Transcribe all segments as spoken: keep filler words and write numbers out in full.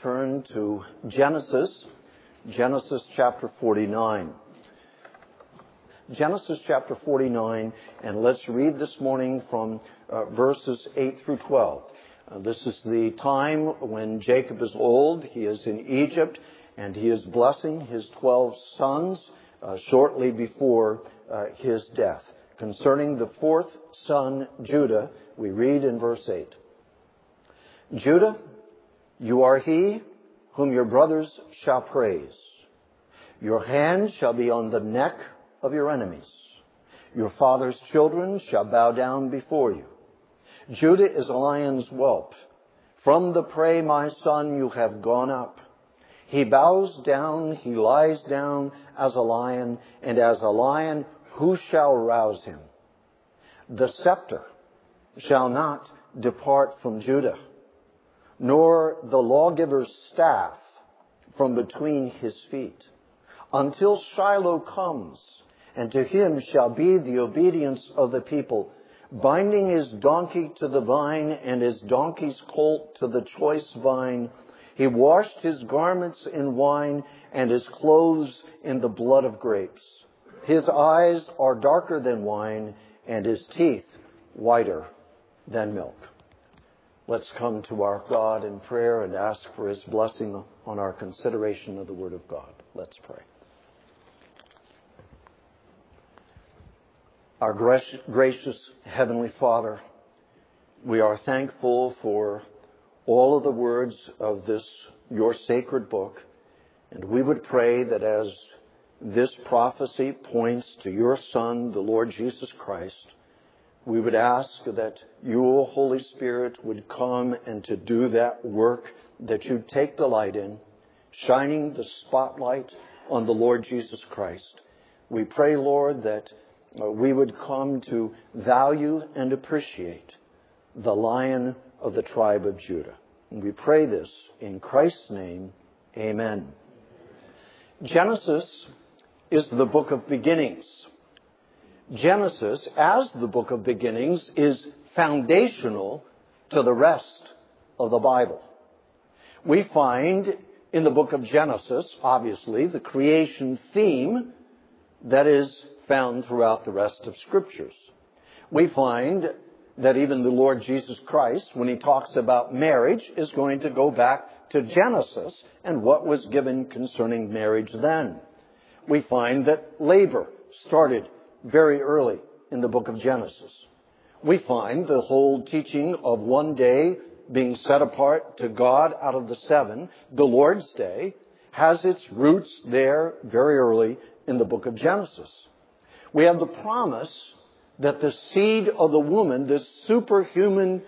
turn to Genesis, Genesis chapter forty-nine. Genesis chapter forty-nine, and let's read this morning from uh, verses eight through twelve. Uh, this is the time when Jacob is old. He is in Egypt, and he is blessing his twelve sons uh, shortly before uh, his death. Concerning the fourth son, Judah, we read in verse eight. Judah, you are he whom your brothers shall praise. Your hand shall be on the neck of your enemies. Your father's children shall bow down before you. Judah is a lion's whelp. From the prey, my son, you have gone up. He bows down, he lies down as a lion, and as a lion, who shall rouse him? The scepter shall not depart from Judah, nor the lawgiver's staff from between his feet, until Shiloh comes, and to him shall be the obedience of the people, binding his donkey to the vine and his donkey's colt to the choice vine. He washed his garments in wine and his clothes in the blood of grapes. His eyes are darker than wine and his teeth whiter than milk. Let's come to our God in prayer and ask for his blessing on our consideration of the Word of God. Let's pray. Our gracious Heavenly Father, we are thankful for all of the words of this, your sacred book, and we would pray that as this prophecy points to your Son, the Lord Jesus Christ, we would ask that your Holy Spirit would come and to do that work that you take delight in, shining the spotlight on the Lord Jesus Christ. We pray, Lord, that uh, we would come to value and appreciate the Lion of the tribe of Judah. And we pray this in Christ's name. Amen. Genesis is the book of beginnings. Genesis, as the book of beginnings, is foundational to the rest of the Bible. We find in the book of Genesis, obviously, the creation theme that is found throughout the rest of Scriptures. We find that even the Lord Jesus Christ, when he talks about marriage, is going to go back to Genesis and what was given concerning marriage then. We find that labor started very early in the book of Genesis. We find the whole teaching of one day being set apart to God out of the seven, the Lord's Day, has its roots there very early in the book of Genesis. We have the promise that the seed of the woman, this superhuman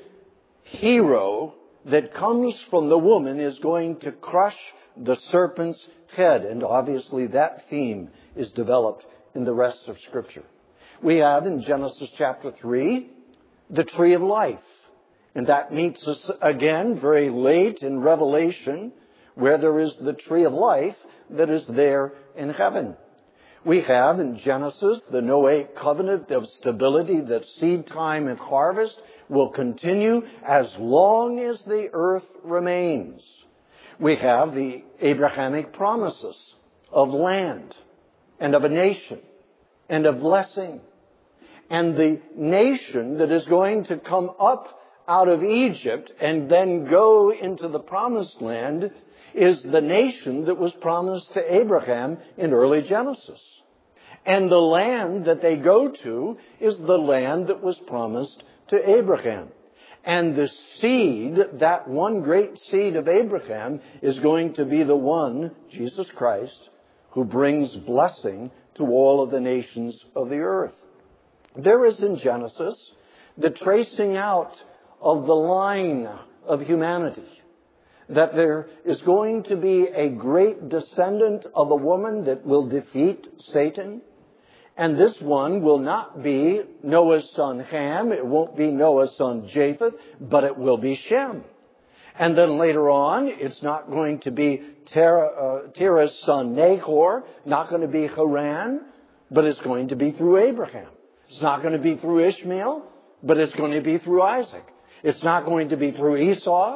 hero that comes from the woman, is going to crush the serpent's head. And obviously that theme is developed in the rest of Scripture. We have in Genesis chapter three, the tree of life. And that meets us again very late in Revelation, where there is the tree of life that is there in heaven. We have in Genesis the Noahic covenant of stability, that seed time and harvest will continue as long as the earth remains. We have the Abrahamic promises of land and of a nation and of blessing. And the nation that is going to come up out of Egypt and then go into the promised land is the nation that was promised to Abraham in early Genesis. And the land that they go to is the land that was promised to Abraham. And the seed, that one great seed of Abraham, is going to be the one, Jesus Christ, who brings blessing to all of the nations of the earth. There is in Genesis the tracing out of the line of humanity, that there is going to be a great descendant of a woman that will defeat Satan. And this one will not be Noah's son Ham, it won't be Noah's son Japheth, but it will be Shem. And then later on, it's not going to be Terah, uh, Terah's son Nahor, not going to be Haran, but it's going to be through Abraham. It's not going to be through Ishmael, but it's going to be through Isaac. It's not going to be through Esau,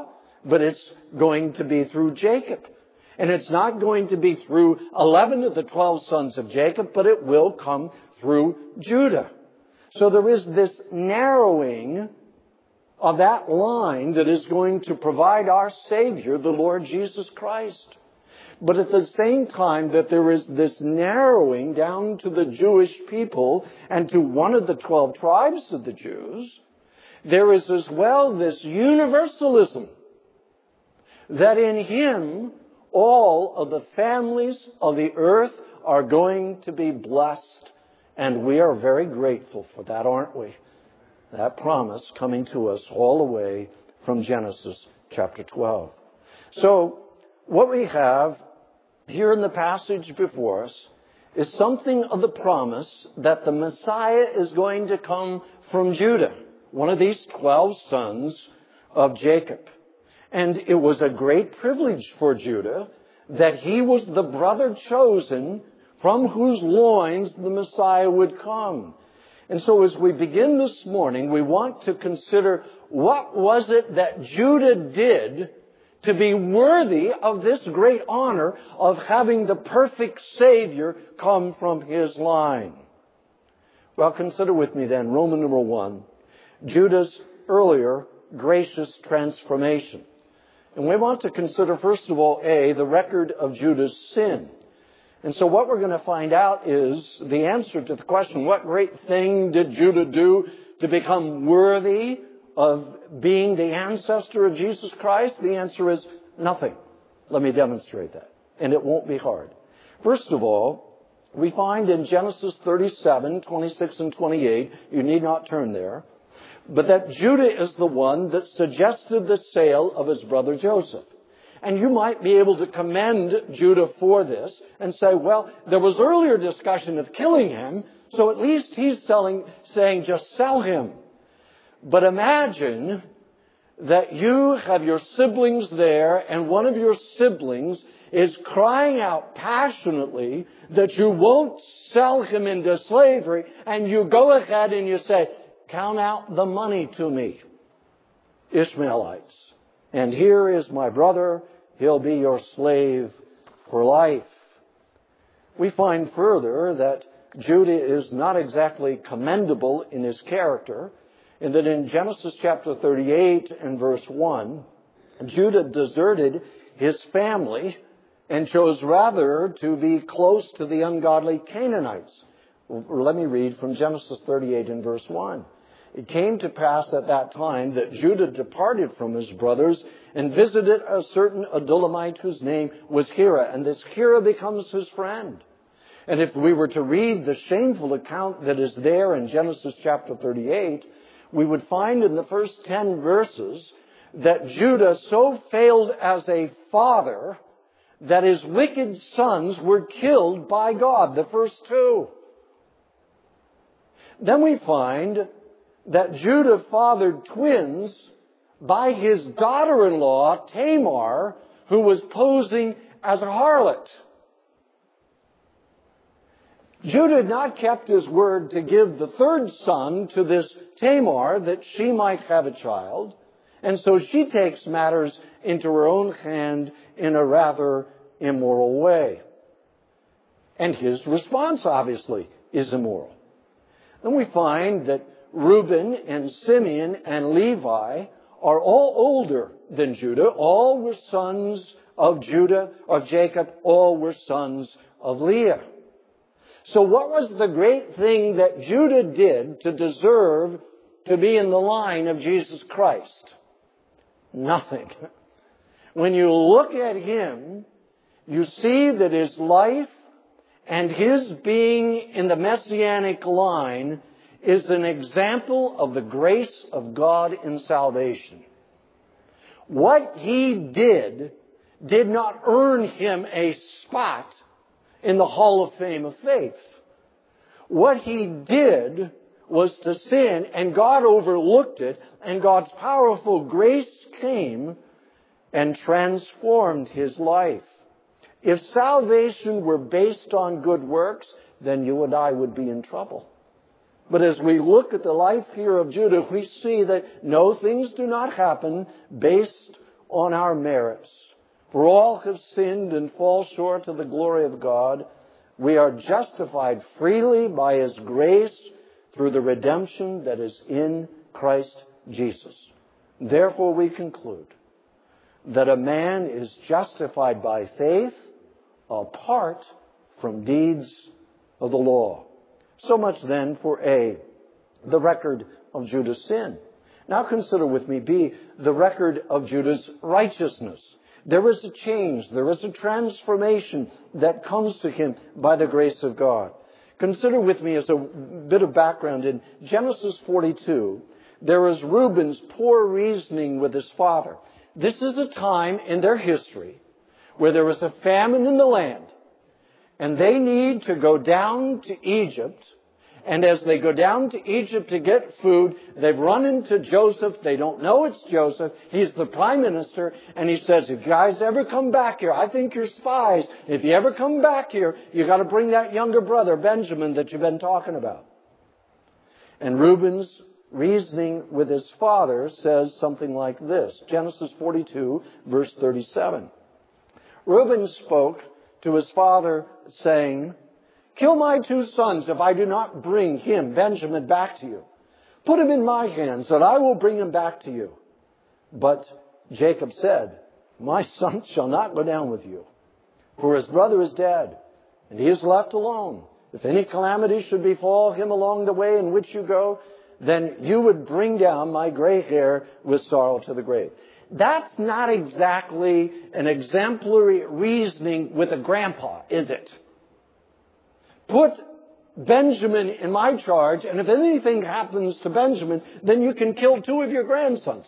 but it's going to be through Jacob. And it's not going to be through eleven of the twelve sons of Jacob, but it will come through Judah. So there is this narrowing of that line that is going to provide our Savior, the Lord Jesus Christ. But at the same time that there is this narrowing down to the Jewish people and to one of the twelve tribes of the Jews, there is as well this universalism that in Him all of the families of the earth are going to be blessed. And we are very grateful for that, aren't we? That promise coming to us all the way from Genesis chapter twelve. So what we have here in the passage before us is something of the promise that the Messiah is going to come from Judah, one of these twelve sons of Jacob. And it was a great privilege for Judah that he was the brother chosen from whose loins the Messiah would come. And so as we begin this morning, we want to consider what was it that Judah did to be worthy of this great honor of having the perfect Savior come from his line. Well, consider with me then, Roman number one, Judah's earlier gracious transformation. And we want to consider, first of all, A, the record of Judah's sin. And so what we're going to find out is the answer to the question, what great thing did Judah do to become worthy of being the ancestor of Jesus Christ? The answer is nothing. Let me demonstrate that. And it won't be hard. First of all, we find in Genesis thirty-seven, twenty-six and twenty-eight, you need not turn there, but that Judah is the one that suggested the sale of his brother Joseph. And you might be able to commend Judah for this and say, well, there was earlier discussion of killing him, so at least he's selling, saying just sell him. But imagine that you have your siblings there and one of your siblings is crying out passionately that you won't sell him into slavery, and you go ahead and you say, count out the money to me, Ishmaelites. And here is my brother. He'll be your slave for life. We find further that Judah is not exactly commendable in his character, and that in Genesis chapter thirty-eight and verse one, Judah deserted his family and chose rather to be close to the ungodly Canaanites. Let me read from Genesis thirty-eight and verse one. It came to pass at that time that Judah departed from his brothers and visited a certain Adullamite whose name was Hira. And this Hira becomes his friend. And if we were to read the shameful account that is there in Genesis chapter thirty-eight, we would find in the first ten verses that Judah so failed as a father that his wicked sons were killed by God, the first two. Then we find that Judah fathered twins by his daughter-in-law, Tamar, who was posing as a harlot. Judah had not kept his word to give the third son to this Tamar that she might have a child, and so she takes matters into her own hand in a rather immoral way. And his response, obviously, is immoral. Then we find that Reuben and Simeon and Levi are all older than Judah. All were sons of Judah, of Jacob. All were sons of Leah. So what was the great thing that Judah did to deserve to be in the line of Jesus Christ? Nothing. When you look at him, you see that his life and his being in the messianic line is an example of the grace of God in salvation. What he did did not earn him a spot in the Hall of Fame of faith. What he did was to sin, and God overlooked it, and God's powerful grace came and transformed his life. If salvation were based on good works, then you and I would be in trouble. But as we look at the life here of Judah, we see that no, things do not happen based on our merits. For all have sinned and fall short of the glory of God. We are justified freely by His grace through the redemption that is in Christ Jesus. Therefore we conclude that a man is justified by faith apart from deeds of the law. So much then for A, the record of Judah's sin. Now consider with me B, the record of Judah's righteousness. There is a change, there is a transformation that comes to him by the grace of God. Consider with me as a bit of background in Genesis forty-two, there is Reuben's poor reasoning with his father. This is a time in their history where there was a famine in the land, and they need to go down to Egypt. And as they go down to Egypt to get food, they've run into Joseph. They don't know it's Joseph. He's the prime minister. And he says, if you guys ever come back here, I think you're spies. If you ever come back here, you got to bring that younger brother, Benjamin, that you've been talking about. And Reuben's reasoning with his father says something like this. Genesis forty-two, verse thirty-seven. Reuben spoke to his father, saying, kill my two sons if I do not bring him, Benjamin, back to you. Put him in my hands, and I will bring him back to you. But Jacob said, my son shall not go down with you, for his brother is dead, and he is left alone. If any calamity should befall him along the way in which you go, then you would bring down my gray hair with sorrow to the grave. That's not exactly an exemplary reasoning with a grandpa, is it? Put Benjamin in my charge, and if anything happens to Benjamin, then you can kill two of your grandsons.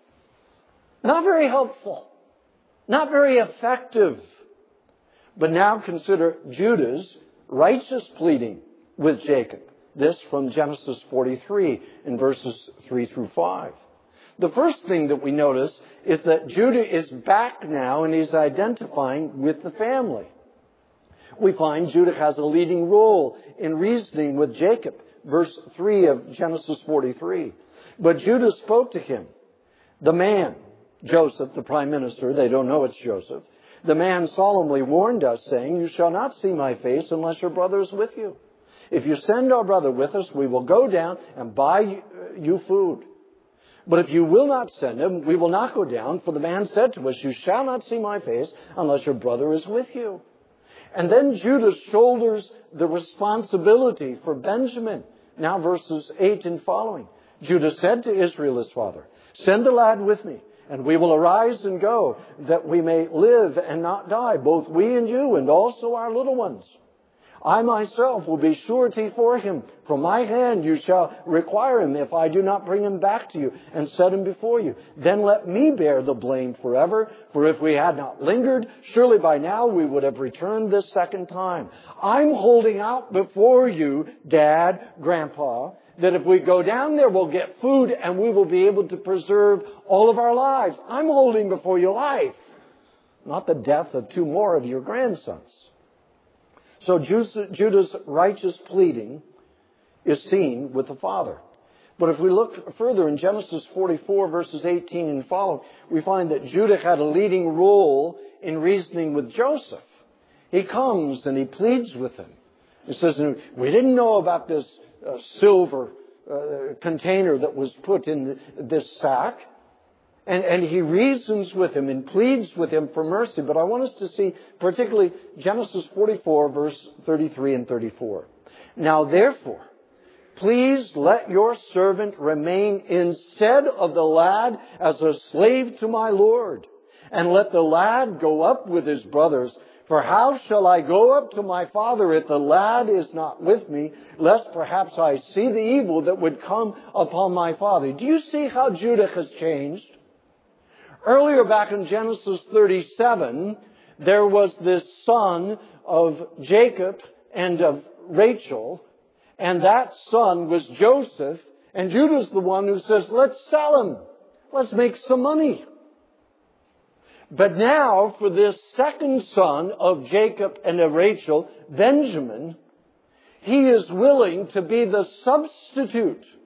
Not very helpful. Not very effective. But now consider Judah's righteous pleading with Jacob. This from Genesis forty-three in verses three through five. The first thing that we notice is that Judah is back now and he's identifying with the family. We find Judah has a leading role in reasoning with Jacob. Verse three of Genesis forty-three. But Judah spoke to him. The man, Joseph, the prime minister, they don't know it's Joseph. The man solemnly warned us, saying, you shall not see my face unless your brother is with you. If you send our brother with us, we will go down and buy you food. But if you will not send him, we will not go down. For the man said to us, you shall not see my face unless your brother is with you. And then Judah shoulders the responsibility for Benjamin. Now verses eight and following. Judah said to Israel his father, send the lad with me, and we will arise and go, that we may live and not die, both we and you, and also our little ones. I myself will be surety for him. From my hand you shall require him if I do not bring him back to you and set him before you. Then let me bear the blame forever. For if we had not lingered, surely by now we would have returned this second time. I'm holding out before you, Dad, Grandpa, that if we go down there we'll get food and we will be able to preserve all of our lives. I'm holding before you life, not the death of two more of your grandsons. So Judah's righteous pleading is seen with the father. But if we look further in Genesis forty-four, verses eighteen and following, we find that Judah had a leading role in reasoning with Joseph. He comes and he pleads with him. He says, we didn't know about this uh, silver uh, container that was put in this sack. And, and he reasons with him and pleads with him for mercy. But I want us to see particularly Genesis forty-four, verse thirty-three and thirty-four. Now therefore, please let your servant remain instead of the lad as a slave to my Lord. And let the lad go up with his brothers. For how shall I go up to my father if the lad is not with me, lest perhaps I see the evil that would come upon my father? Do you see how Judah has changed? Earlier back in Genesis thirty-seven, there was this son of Jacob and of Rachel, and that son was Joseph, and Judah's the one who says, let's sell him. Let's make some money. But now for this second son of Jacob and of Rachel, Benjamin, he is willing to be the substitute.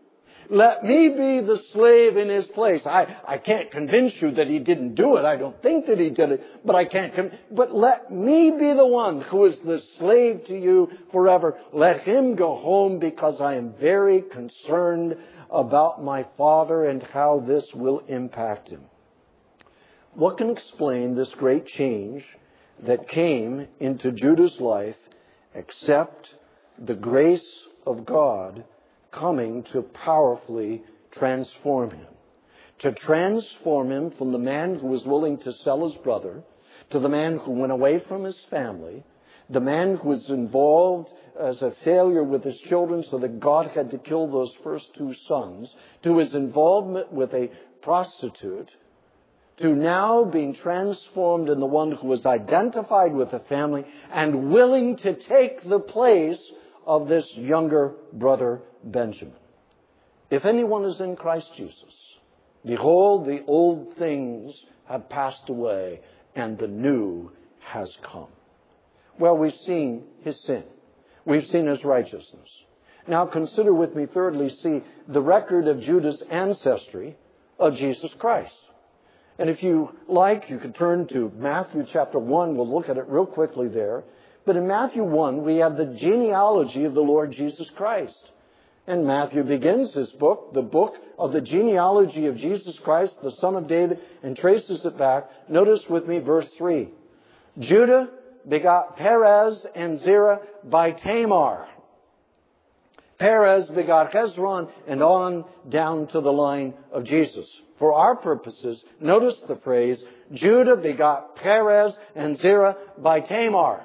Let me be the slave in his place. I, I can't convince you that he didn't do it. I don't think that he did it, but I can't. Con- but let me be the one who is the slave to you forever. Let him go home because I am very concerned about my father and how this will impact him. What can explain this great change that came into Judah's life except the grace of God coming to powerfully transform him? To transform him from the man who was willing to sell his brother, to the man who went away from his family, the man who was involved as a failure with his children so that God had to kill those first two sons, to his involvement with a prostitute, to now being transformed in the one who was identified with the family and willing to take the place of this younger brother Benjamin. If anyone is in Christ Jesus, behold, the old things have passed away and the new has come. Well, we've seen his sin. We've seen his righteousness. Now consider with me, thirdly, see the record of Judah's ancestry of Jesus Christ. And if you like, you could turn to Matthew chapter one. We'll look at it real quickly there. But in Matthew one, we have the genealogy of the Lord Jesus Christ. And Matthew begins his book, the book of the genealogy of Jesus Christ, the son of David, and traces it back. Notice with me verse three. Judah begot Perez and Zerah by Tamar. Perez begot Hezron, and on down to the line of Jesus. For our purposes, notice the phrase, Judah begot Perez and Zerah by Tamar.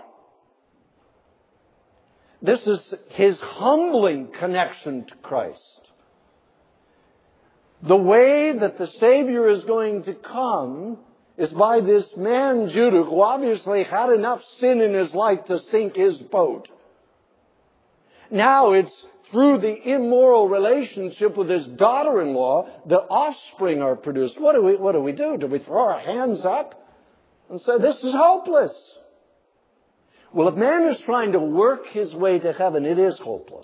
This is his humbling connection to Christ. The way that the Savior is going to come is by this man Judah, who obviously had enough sin in his life to sink his boat. Now it's through the immoral relationship with his daughter-in-law, the offspring are produced. What do we, what do we do? Do we throw our hands up and say, this is hopeless? Well, if man is trying to work his way to heaven, it is hopeless.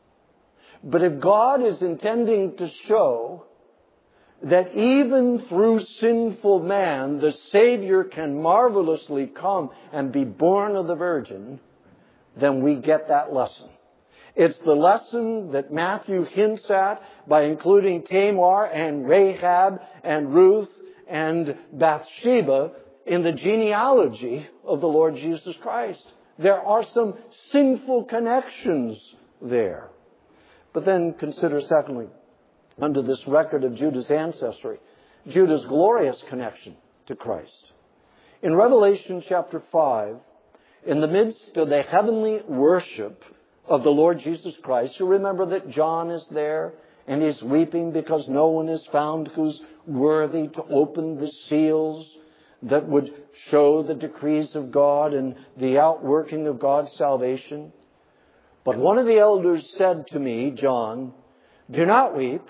But if God is intending to show that even through sinful man, the Savior can marvelously come and be born of the Virgin, then we get that lesson. It's the lesson that Matthew hints at by including Tamar and Rahab and Ruth and Bathsheba in the genealogy of the Lord Jesus Christ. There are some sinful connections there. But then consider, secondly, under this record of Judah's ancestry, Judah's glorious connection to Christ. In Revelation chapter five, in the midst of the heavenly worship of the Lord Jesus Christ, you remember that John is there and he's weeping because no one is found who's worthy to open the seals that would show the decrees of God and the outworking of God's salvation. But one of the elders said to me, John, do not weep.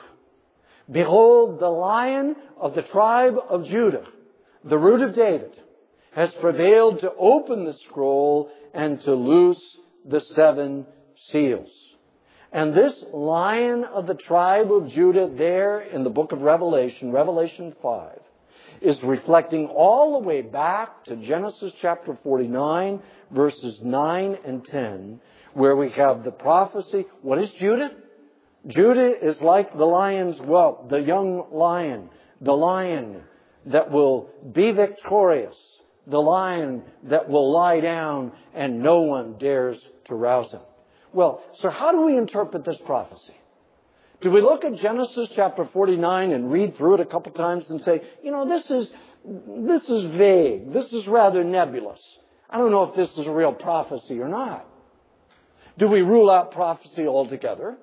Behold, the Lion of the tribe of Judah, the root of David, has prevailed to open the scroll and to loose the seven seals. And this Lion of the tribe of Judah there in the book of Revelation, Revelation five, is reflecting all the way back to Genesis chapter forty-nine, verses nine and ten, where we have the prophecy. What is Judah? Judah is like the lion's whelp, the young lion, the lion that will be victorious, the lion that will lie down and no one dares to rouse him. Well, so how do we interpret this prophecy? Do we look at Genesis chapter forty-nine and read through it a couple times and say, you know, this is, this is vague. This is rather nebulous. I don't know if this is a real prophecy or not. Do we rule out prophecy altogether?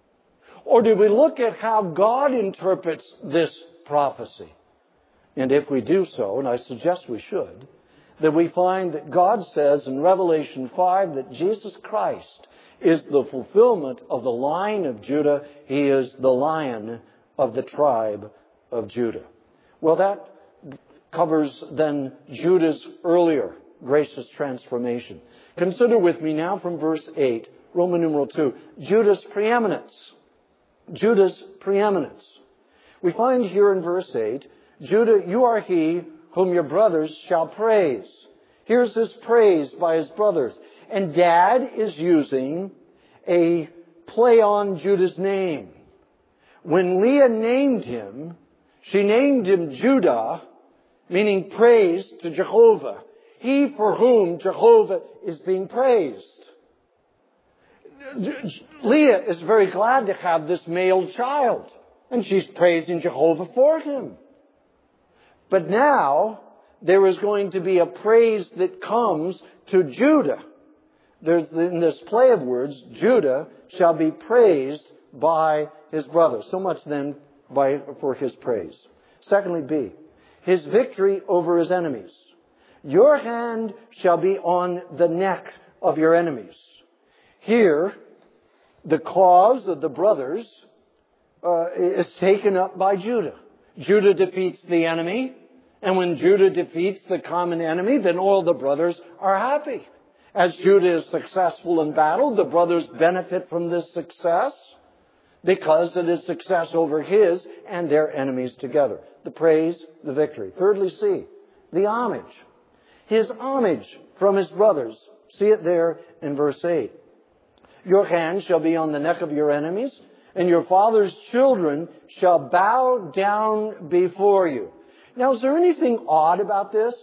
Or do we look at how God interprets this prophecy? And if we do so, and I suggest we should, that we find that God says in Revelation five that Jesus Christ is the fulfillment of the line of Judah. He is the Lion of the tribe of Judah. Well, that covers then Judah's earlier gracious transformation. Consider with me now from verse eight, Roman numeral two, Judah's preeminence. Judah's preeminence. We find here in verse eight, Judah, you are he whom your brothers shall praise. Here's his praise by his brothers. And Dad is using a play on Judah's name. When Leah named him, she named him Judah, meaning praise to Jehovah. He for whom Jehovah is being praised. Leah is very glad to have this male child, and she's praising Jehovah for him. But now, there is going to be a praise that comes to Judah. There's, in this play of words, Judah shall be praised by his brothers. So much then by, for his praise. Secondly, B, his victory over his enemies. Your hand shall be on the neck of your enemies. Here, the cause of the brothers uh, is taken up by Judah. Judah defeats the enemy. And when Judah defeats the common enemy, then all the brothers are happy. As Judah is successful in battle, the brothers benefit from this success because it is success over his and their enemies together. The praise, the victory. Thirdly, C, the homage. His homage from his brothers. See it there in verse eight. Your hand shall be on the neck of your enemies, and your father's children shall bow down before you. Now, is there anything odd about this?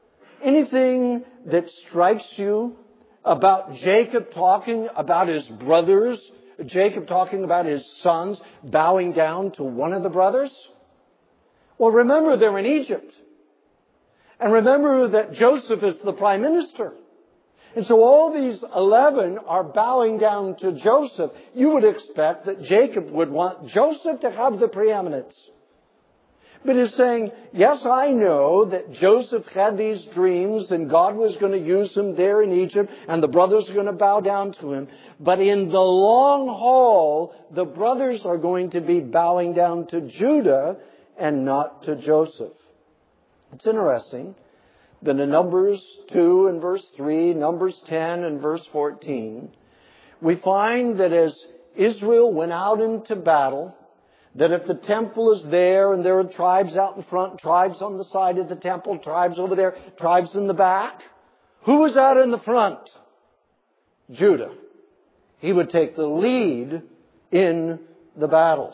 Anything that strikes you about Jacob talking about his brothers? Jacob talking about his sons bowing down to one of the brothers? Well, remember they're in Egypt. And remember that Joseph is the prime minister. And so all these eleven are bowing down to Joseph. You would expect that Jacob would want Joseph to have the preeminence. But he's saying, yes, I know that Joseph had these dreams and God was going to use him there in Egypt and the brothers are going to bow down to him. But in the long haul, the brothers are going to be bowing down to Judah and not to Joseph. It's interesting that in Numbers two and verse three, Numbers ten and verse fourteen, we find that as Israel went out into battle, that if the temple is there and there are tribes out in front, tribes on the side of the temple, tribes over there, tribes in the back, who was out in the front? Judah. He would take the lead in the battle.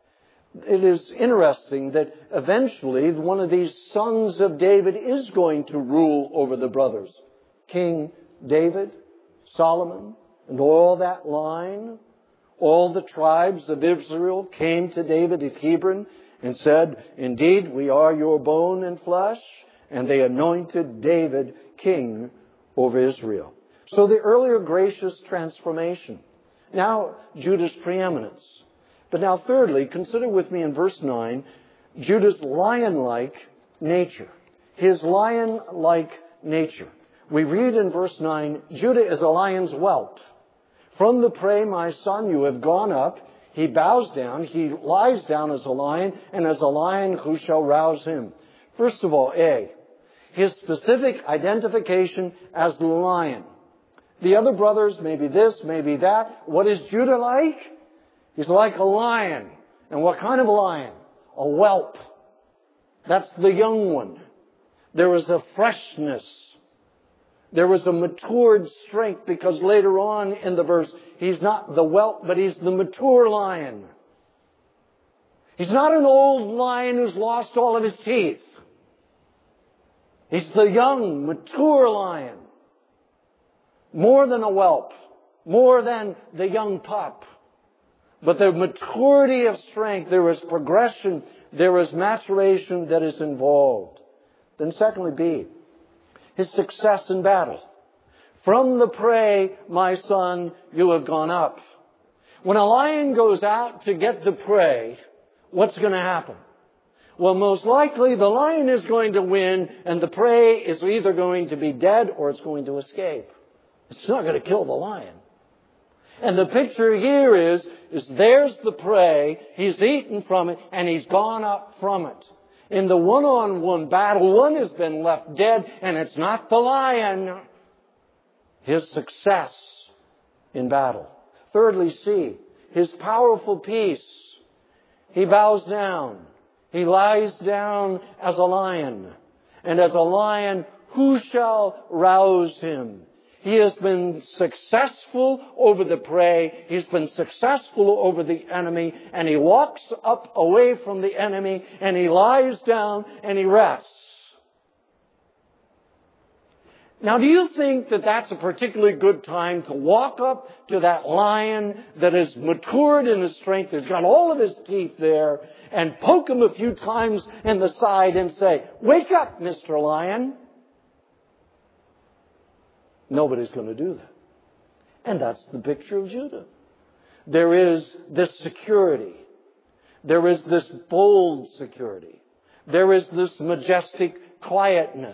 It is interesting that eventually one of these sons of David is going to rule over the brothers. King David, Solomon, and all that line. All the tribes of Israel came to David at Hebron and said, indeed, we are your bone and flesh. And they anointed David king over Israel. So the earlier gracious transformation. Now, Judah's preeminence. But now thirdly, consider with me in verse nine, Judah's lion-like nature. His lion-like nature. We read in verse nine, Judah is a lion's whelp. From the prey, my son, you have gone up. He bows down. He lies down as a lion, and as a lion, who shall rouse him? First of all, A, his specific identification as the lion. The other brothers, maybe this, maybe that. What is Judah like? He's like a lion. And what kind of a lion? A whelp. That's the young one. There is a freshness. There was a matured strength, because later on in the verse, he's not the whelp, but he's the mature lion. He's not an old lion who's lost all of his teeth. He's the young, mature lion. More than a whelp. More than the young pup. But the maturity of strength, there is progression, there is maturation that is involved. Then secondly, B, his success in battle. From the prey, my son, you have gone up. When a lion goes out to get the prey, what's going to happen? Well, most likely the lion is going to win, and the prey is either going to be dead or it's going to escape. It's not going to kill the lion. And the picture here is, is there's the prey, he's eaten from it, and he's gone up from it. In the one-on-one battle, one has been left dead, and it's not the lion. His success in battle. Thirdly, C, his powerful peace. He bows down. He lies down as a lion. And as a lion, who shall rouse him? He has been successful over the prey. He's been successful over the enemy. And he walks up away from the enemy and he lies down and he rests. Now, do you think that that's a particularly good time to walk up to that lion that is matured in his strength, has got all of his teeth there, and poke him a few times in the side and say, "Wake up, Mister Lion"? Nobody's going to do that. And that's the picture of Judah. There is this security. There is this bold security. There is this majestic quietness.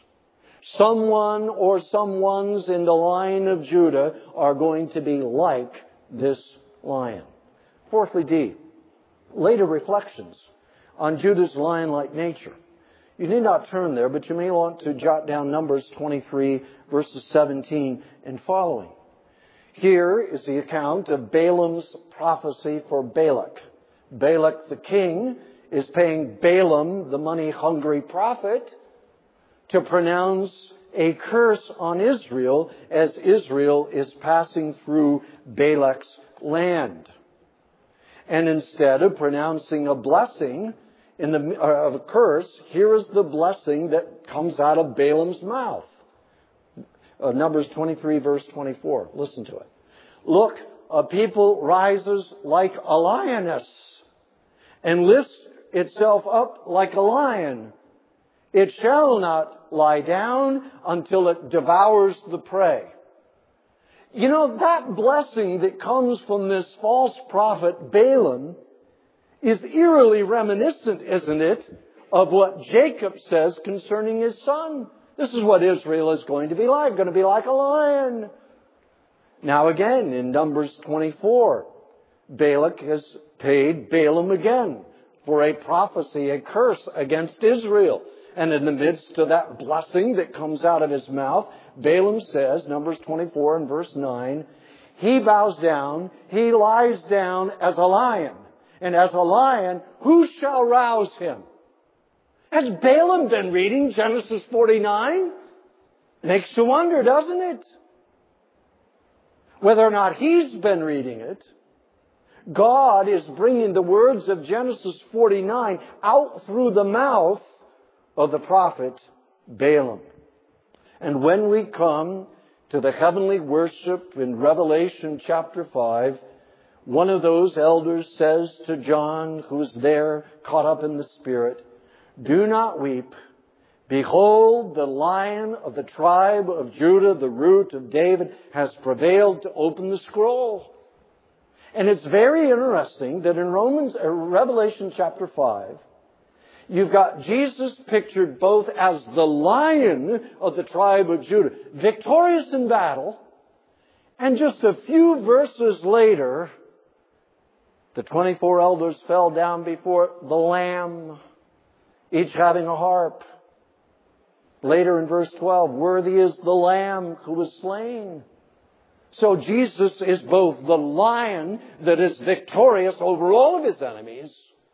Someone or someones in the line of Judah are going to be like this lion. Fourthly, D, later reflections on Judah's lion-like nature. You need not turn there, but you may want to jot down Numbers twenty-three, verses seventeen and following. Here is the account of Balaam's prophecy for Balak. Balak the king is paying Balaam, the money-hungry prophet, to pronounce a curse on Israel as Israel is passing through Balak's land. And instead of pronouncing a blessing in the uh, of a curse, here is the blessing that comes out of Balaam's mouth. Uh, Numbers twenty-three, verse twenty-four. Listen to it. Look, a people rises like a lioness and lifts itself up like a lion. It shall not lie down until it devours the prey. You know, that blessing that comes from this false prophet Balaam is eerily reminiscent, isn't it, of what Jacob says concerning his son. This is what Israel is going to be like, going to be like a lion. Now again, in Numbers twenty-four, Balak has paid Balaam again for a prophecy, a curse against Israel. And in the midst of that blessing that comes out of his mouth, Balaam says, Numbers twenty-four and verse nine, he bows down, he lies down as a lion. And as a lion, who shall rouse him? Has Balaam been reading Genesis forty-nine? Makes you wonder, doesn't it? Whether or not he's been reading it, God is bringing the words of Genesis forty-nine out through the mouth of the prophet Balaam. And when we come to the heavenly worship in Revelation chapter five, one of those elders says to John, who's there caught up in the Spirit, "Do not weep. Behold, the Lion of the tribe of Judah, the root of David, has prevailed to open the scroll." And it's very interesting that in Romans, uh, Revelation chapter five, you've got Jesus pictured both as the Lion of the tribe of Judah, victorious in battle, and just a few verses later, the twenty-four elders fell down before the Lamb, each having a harp. Later in verse twelve, worthy is the Lamb who was slain. So Jesus is both the Lion that is victorious over all of his enemies,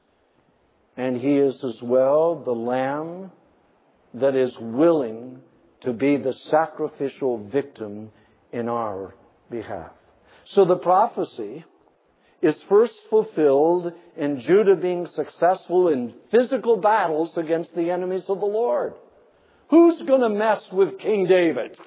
and he is as well the Lamb that is willing to be the sacrificial victim in our behalf. So the prophecy is first fulfilled in Judah being successful in physical battles against the enemies of the Lord. Who's going to mess with King David?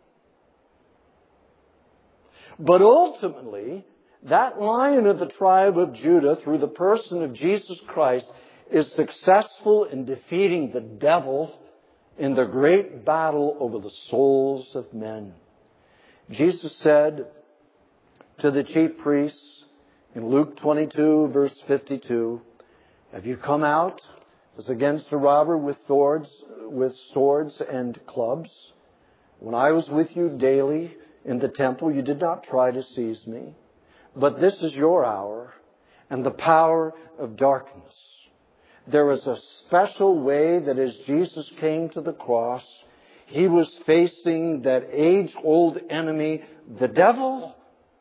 But ultimately, that Lion of the tribe of Judah, through the person of Jesus Christ, is successful in defeating the devil in the great battle over the souls of men. Jesus said to the chief priests in Luke twenty-two, verse fifty-two, "Have you come out as against a robber with swords, with swords and clubs? When I was with you daily in the temple, you did not try to seize me. But this is your hour and the power of darkness." There is a special way that as Jesus came to the cross, he was facing that age-old enemy, the devil,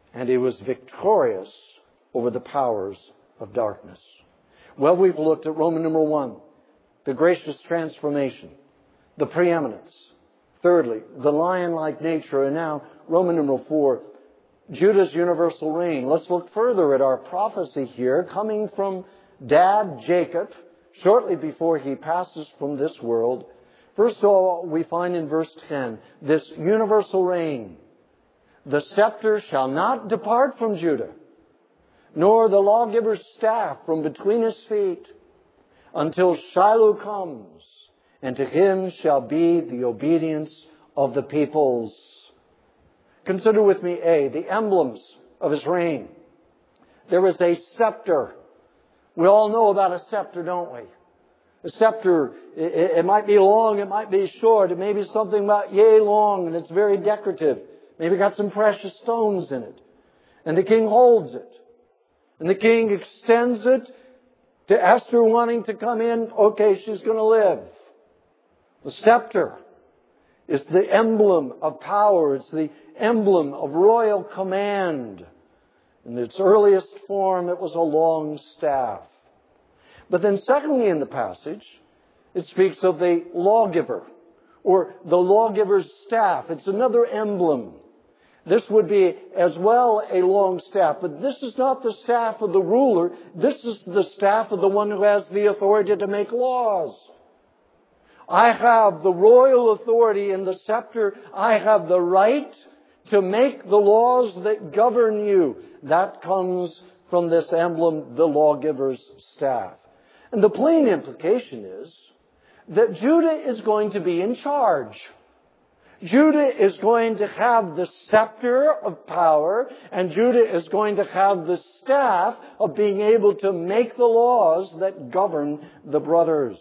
and he was victorious over the powers of darkness. Well, we've looked at Roman number one, the gracious transformation, the preeminence. Thirdly, the lion-like nature. And now, Roman number four, Judah's universal reign. Let's look further at our prophecy here, coming from Dad Jacob, shortly before he passes from this world. First of all, we find in verse ten, this universal reign. The scepter shall not depart from Judah, nor the lawgiver's staff from between his feet, until Shiloh comes, and to him shall be the obedience of the peoples. Consider with me, A, the emblems of his reign. There is a scepter. We all know about a scepter, don't we? A scepter, it, it might be long, it might be short, it may be something about yea long, and it's very decorative. Maybe got some precious stones in it. And the king holds it. And the king extends it to Esther wanting to come in. Okay, she's going to live. The scepter is the emblem of power. It's the emblem of royal command. In its earliest form, it was a long staff. But then secondly in the passage, it speaks of the lawgiver, or the lawgiver's staff. It's another emblem. This would be as well a long staff, but this is not the staff of the ruler. This is the staff of the one who has the authority to make laws. I have the royal authority in the scepter. I have the right to make the laws that govern you. That comes from this emblem, the lawgiver's staff. And the plain implication is that Judah is going to be in charge. Judah is going to have the scepter of power, and Judah is going to have the staff of being able to make the laws that govern the brothers.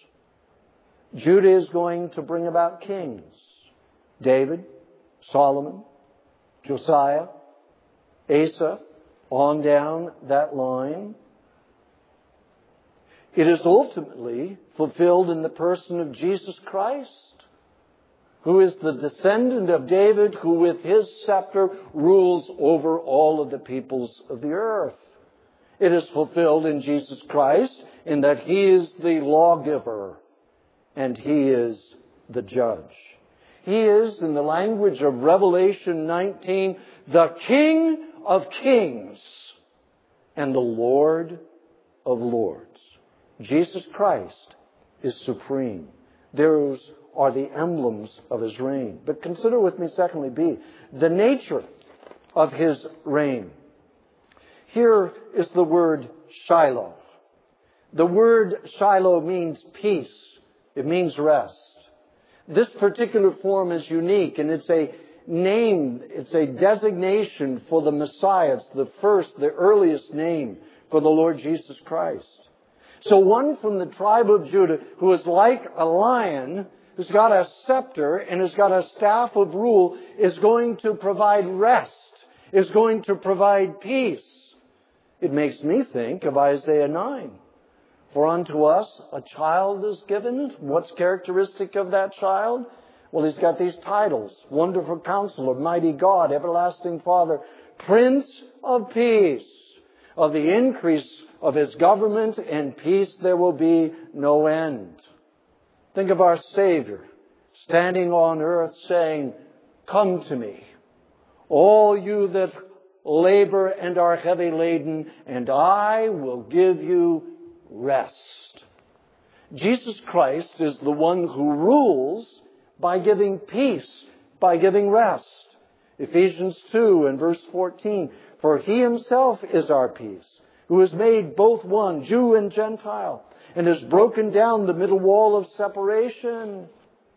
Judah is going to bring about kings. David, Solomon, Josiah, Asa, on down that line. It is ultimately fulfilled in the person of Jesus Christ, who is the descendant of David, who with his scepter rules over all of the peoples of the earth. It is fulfilled in Jesus Christ in that He is the lawgiver and He is the judge. He is, in the language of Revelation nineteen, the King of kings and the Lord of lords. Jesus Christ is supreme. Those are the emblems of His reign. But consider with me, secondly, B, the nature of His reign. Here is the word Shiloh. The word Shiloh means peace. It means rest. This particular form is unique, and it's a name, it's a designation for the Messiah. It's the first, the earliest name for the Lord Jesus Christ. So one from the tribe of Judah who is like a lion, who's got a scepter and has got a staff of rule, is going to provide rest, is going to provide peace. It makes me think of Isaiah nine. For unto us a child is given. What's characteristic of that child? Well, he's got these titles. Wonderful Counselor, Mighty God, Everlasting Father, Prince of Peace. Of the increase of His government and peace there will be no end. Think of our Savior standing on earth saying, Come to me, all you that labor and are heavy laden, and I will give you rest. Jesus Christ is the one who rules by giving peace, by giving rest. Ephesians two and verse fourteen, for He Himself is our peace, who has made both one, Jew and Gentile, and has broken down the middle wall of separation.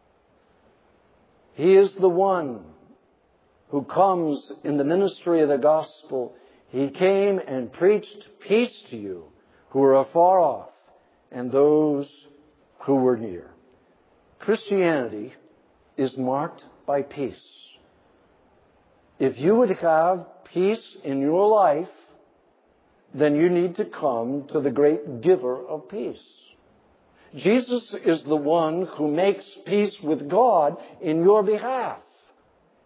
He is the one who comes in the ministry of the gospel. He came and preached peace to you who were afar off and those who were near. Christianity is marked by peace. If you would have peace in your life, then you need to come to the great giver of peace. Jesus is the one who makes peace with God in your behalf.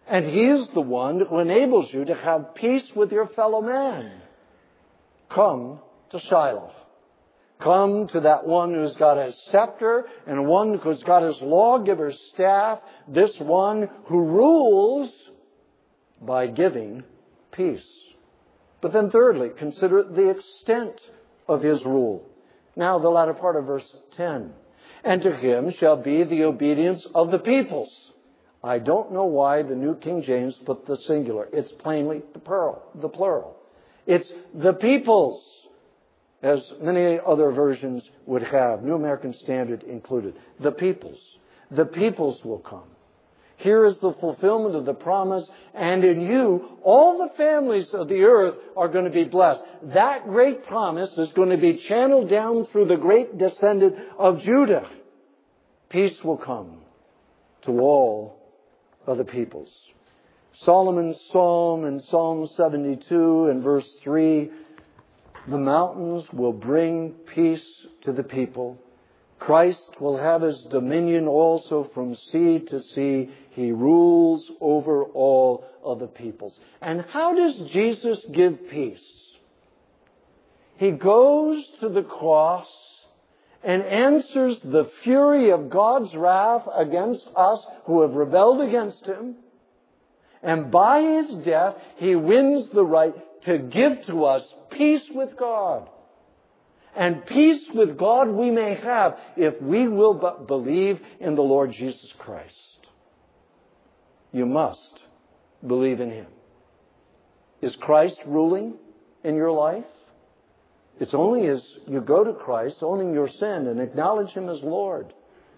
And He is the one who enables you to have peace with your fellow man. Come to Shiloh. Come to that one who's got his scepter and one who's got his lawgiver's staff. This one who rules by giving peace. But then thirdly, consider the extent of His rule. Now the latter part of verse ten. And to Him shall be the obedience of the peoples. I don't know why the New King James put the singular. It's plainly the plural. The plural. It's the peoples, as many other versions would have, New American Standard included. The peoples. The peoples will come. Here is the fulfillment of the promise, and in you, all the families of the earth are going to be blessed. That great promise is going to be channeled down through the great descendant of Judah. Peace will come to all of the peoples. Solomon's psalm in Psalm seventy-two and verse three, the mountains will bring peace to the people. Christ will have His dominion also from sea to sea. He rules over all of the peoples. And how does Jesus give peace? He goes to the cross and answers the fury of God's wrath against us who have rebelled against Him. And by His death, He wins the right to give to us peace with God. And peace with God we may have if we will but believe in the Lord Jesus Christ. You must believe in Him. Is Christ ruling in your life? It's only as you go to Christ, owning your sin and acknowledge Him as Lord,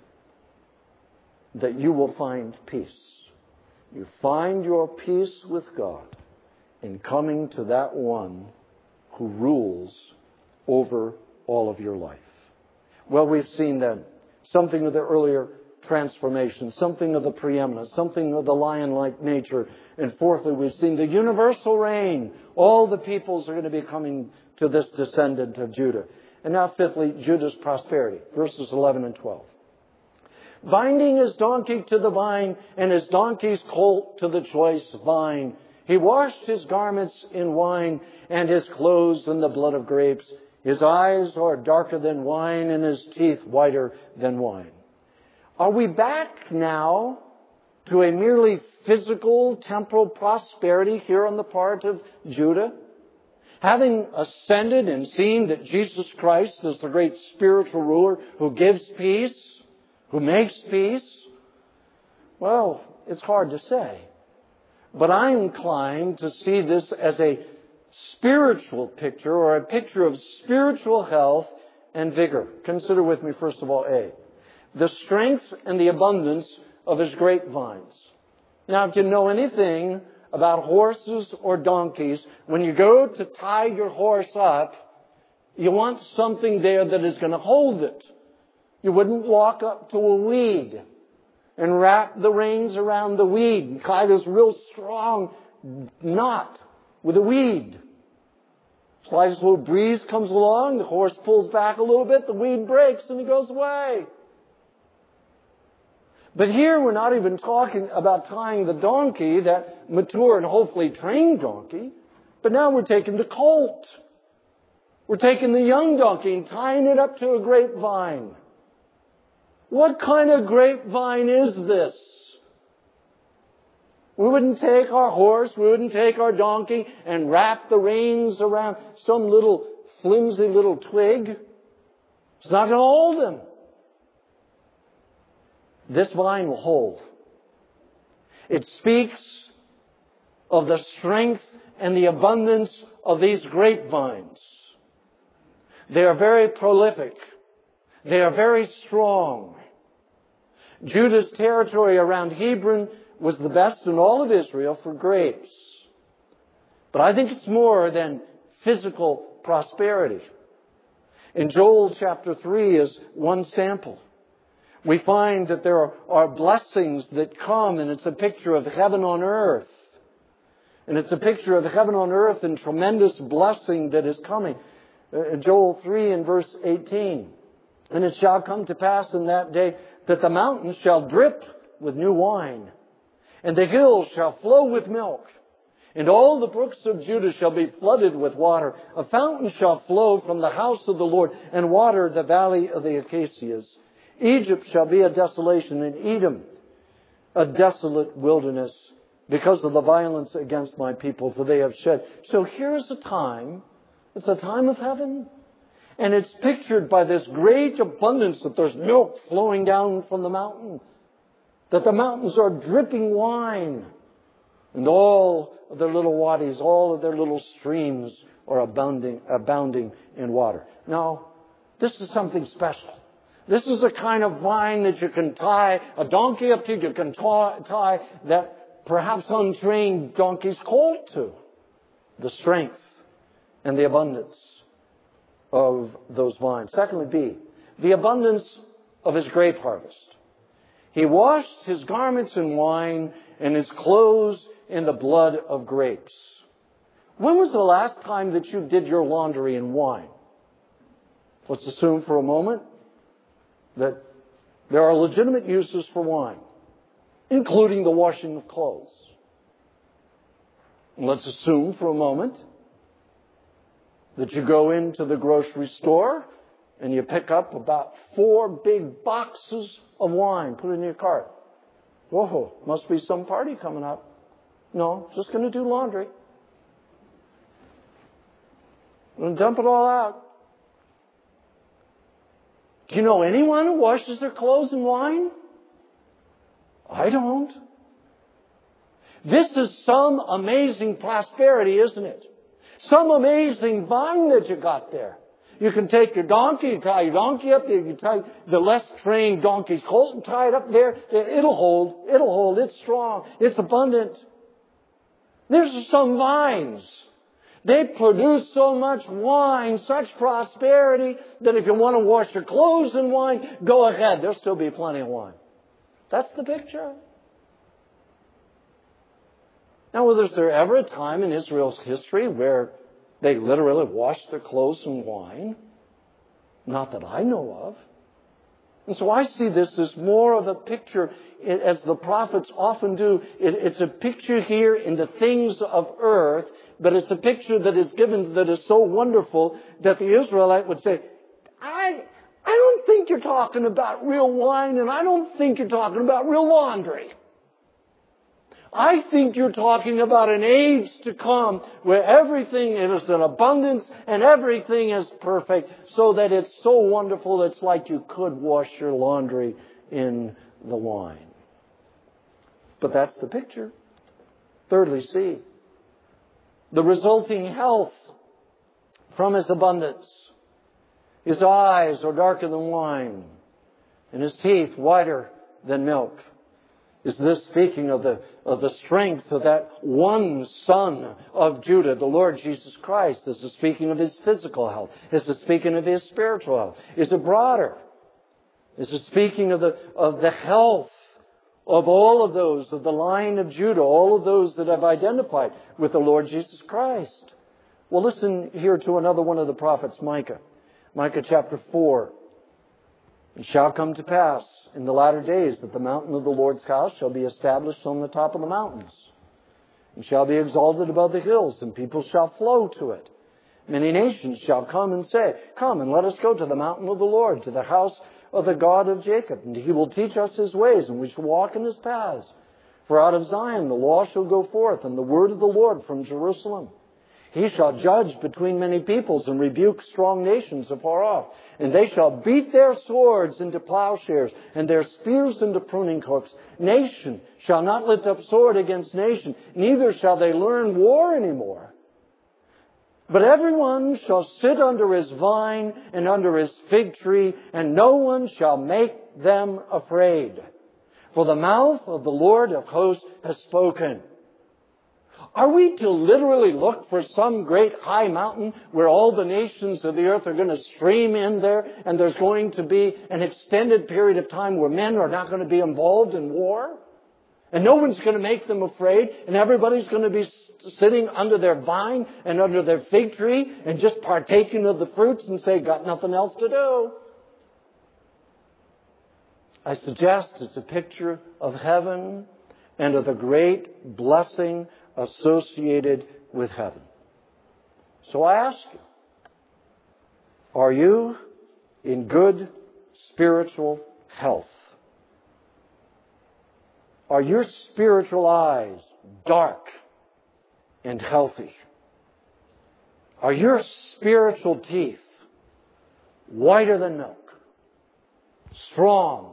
that you will find peace. You find your peace with God in coming to that one who rules over all of your life. Well, we've seen then something of the earlier transformation, something of the preeminence, something of the lion-like nature. And fourthly, we've seen the universal reign. All the peoples are going to be coming to this descendant of Judah. And now fifthly, Judah's prosperity, verses eleven and twelve. Binding his donkey to the vine and his donkey's colt to the choice vine. He washed his garments in wine and his clothes in the blood of grapes. His eyes are darker than wine and his teeth whiter than wine. Are we back now to a merely physical, temporal prosperity here on the part of Judah? Having ascended and seen that Jesus Christ is the great spiritual ruler who gives peace, who makes peace? Well, it's hard to say. But I'm inclined to see this as a spiritual picture or a picture of spiritual health and vigor. Consider with me, first of all, A, the strength and the abundance of his grapevines. Now, if you know anything about horses or donkeys, when you go to tie your horse up, you want something there that is going to hold it. You wouldn't walk up to a weed and wrap the reins around the weed and tie this real strong knot with a weed. Slightest little breeze comes along, the horse pulls back a little bit, the weed breaks and he goes away. But here we're not even talking about tying the donkey, that mature and hopefully trained donkey, but now we're taking the colt. We're taking the young donkey and tying it up to a grapevine. What kind of grapevine is this? We wouldn't take our horse, we wouldn't take our donkey and wrap the reins around some little flimsy little twig. It's not going to hold them. This vine will hold. It speaks of the strength and the abundance of these grapevines. They are very prolific. They are very strong. Judah's territory around Hebron was the best in all of Israel for grapes. But I think it's more than physical prosperity. In Joel chapter three is one sample. We find that there are, are blessings that come, and it's a picture of heaven on earth. And it's a picture of heaven on earth and tremendous blessing that is coming. Uh, Joel three and verse eighteen. And it shall come to pass in that day that the mountains shall drip with new wine, And the hills shall flow with milk, and all the brooks of Judah shall be flooded with water. A fountain shall flow from the house of the Lord, and water the valley of the acacias. Egypt shall be a desolation, and Edom a desolate wilderness, because of the violence against my people, for they have shed. So here's a time, it's a time of heaven. And it's pictured by this great abundance that there's milk flowing down from the mountain. That the mountains are dripping wine. And all of their little wadis, all of their little streams are abounding, abounding in water. Now, this is something special. This is a kind of vine that you can tie a donkey up to. You can tie, tie that perhaps untrained donkey's colt to. The strength and the abundance of those vines. Secondly, B, the abundance of his grape harvest. He washed his garments in wine and his clothes in the blood of grapes. When was the last time that you did your laundry in wine? Let's assume for a moment that there are legitimate uses for wine, including the washing of clothes. And let's assume for a moment that you go into the grocery store and you pick up about four big boxes of wine, put it in your cart. Whoa, must be some party coming up. No, just going to do laundry. I'm going to dump it all out. Do you know anyone who washes their clothes in wine? I don't. This is some amazing prosperity, isn't it? Some amazing vine that you got there. You can take your donkey, you tie your donkey up, you can tie the less trained donkey's colt and tie it up there. It'll hold. It'll hold. It's strong. It's abundant. There's some vines. They produce so much wine, such prosperity, that if you want to wash your clothes in wine, go ahead. There'll still be plenty of wine. That's the picture. Now, was there ever a time in Israel's history where they literally washed their clothes in wine? Not that I know of. And so I see this as more of a picture, as the prophets often do. It's a picture here in the things of earth, but it's a picture that is given that is so wonderful that the Israelite would say, I, I don't think you're talking about real wine, and I don't think you're talking about real laundry. I think you're talking about an age to come where everything is in abundance and everything is perfect, so that it's so wonderful it's like you could wash your laundry in the wine. But that's the picture. Thirdly, see the resulting health from his abundance. His eyes are darker than wine, and his teeth whiter than milk. Is this speaking of the of the strength of that one Son of Judah, the Lord Jesus Christ? Is it speaking of his physical health? Is it speaking of his spiritual health? Is it broader? Is it speaking of the of the health of all of those, of the line of Judah, all of those that have identified with the Lord Jesus Christ? Well, listen here to another one of the prophets, Micah. Micah chapter four. It shall come to pass in the latter days that the mountain of the Lord's house shall be established on the top of the mountains, and shall be exalted above the hills, and people shall flow to it. Many nations shall come and say, Come and let us go to the mountain of the Lord, to the house of the God of Jacob, and he will teach us his ways, and we shall walk in his paths. For out of Zion the law shall go forth, and the word of the Lord from Jerusalem. He shall judge between many peoples and rebuke strong nations afar off. And they shall beat their swords into plowshares and their spears into pruning hooks. Nation shall not lift up sword against nation, neither shall they learn war anymore. But everyone shall sit under his vine and under his fig tree, and no one shall make them afraid. For the mouth of the Lord of hosts has spoken. Are we to literally look for some great high mountain where all the nations of the earth are going to stream in there, and there's going to be an extended period of time where men are not going to be involved in war? And no one's going to make them afraid, and everybody's going to be sitting under their vine and under their fig tree and just partaking of the fruits and say, got nothing else to do. I suggest it's a picture of heaven and of the great blessing associated with heaven. So I ask you, are you in good spiritual health? Are your spiritual eyes dark and healthy? Are your spiritual teeth whiter than milk, strong?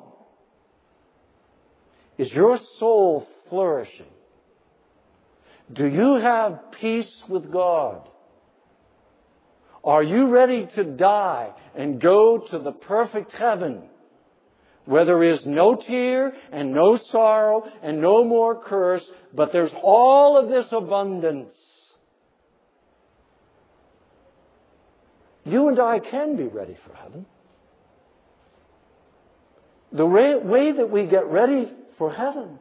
Is your soul flourishing? Do you have peace with God? Are you ready to die and go to the perfect heaven where there is no tear and no sorrow and no more curse, but there's all of this abundance? You and I can be ready for heaven. The way that we get ready for heaven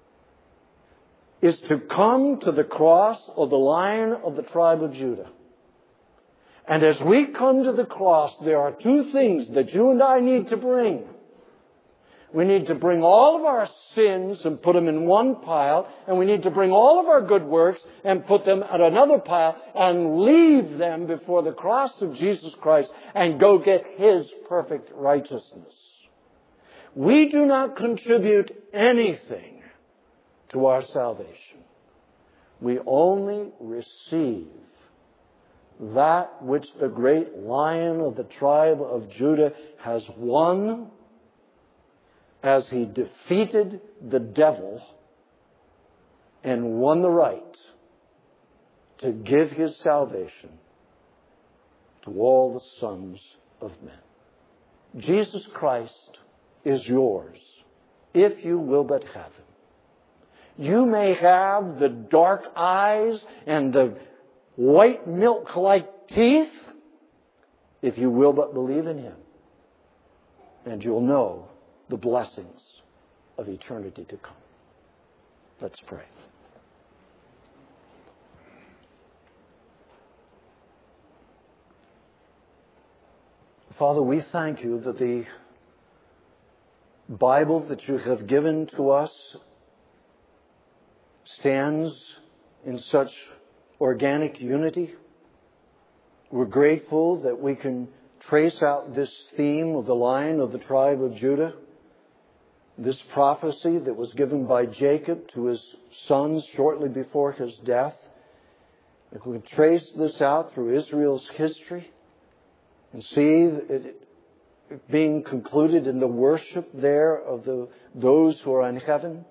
is to come to the cross of the Lion of the tribe of Judah. And as we come to the cross, there are two things that you and I need to bring. We need to bring all of our sins and put them in one pile, and we need to bring all of our good works and put them at another pile and leave them before the cross of Jesus Christ and go get His perfect righteousness. We do not contribute anything to our salvation. We only receive that which the great Lion of the tribe of Judah has won as He defeated the devil and won the right to give His salvation to all the sons of men. Jesus Christ is yours if you will but have Him. You may have the dark eyes and the white milk-like teeth if you will but believe in Him. And you'll know the blessings of eternity to come. Let's pray. Father, we thank You that the Bible that You have given to us stands in such organic unity. We're grateful that we can trace out this theme of the Lion of the tribe of Judah, this prophecy that was given by Jacob to his sons shortly before his death. If we can trace this out through Israel's history and see it being concluded in the worship there of the, those who are in heaven,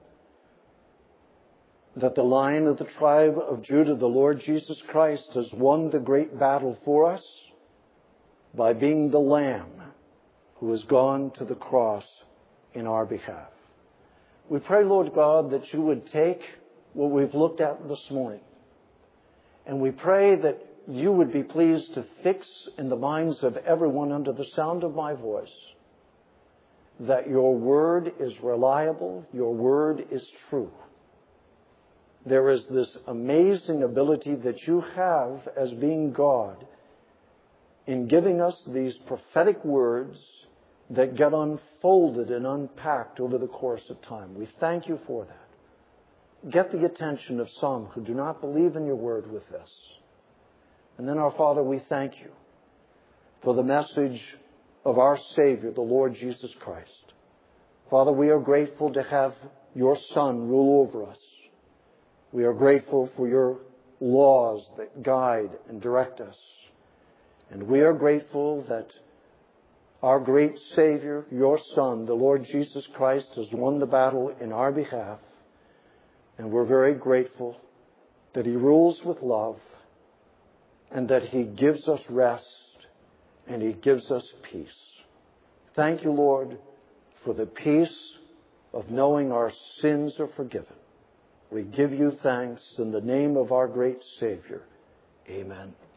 that the Lion of the tribe of Judah, the Lord Jesus Christ, has won the great battle for us by being the Lamb who has gone to the cross in our behalf. We pray, Lord God, that You would take what we've looked at this morning, and we pray that You would be pleased to fix in the minds of everyone under the sound of my voice that Your word is reliable, Your word is true. There is this amazing ability that You have as being God in giving us these prophetic words that get unfolded and unpacked over the course of time. We thank You for that. Get the attention of some who do not believe in Your word with this. And then, our Father, we thank You for the message of our Savior, the Lord Jesus Christ. Father, we are grateful to have Your Son rule over us. We are grateful for Your laws that guide and direct us. And we are grateful that our great Savior, Your Son, the Lord Jesus Christ, has won the battle in our behalf. And we're very grateful that He rules with love and that He gives us rest and He gives us peace. Thank You, Lord, for the peace of knowing our sins are forgiven. We give You thanks in the name of our great Savior. Amen.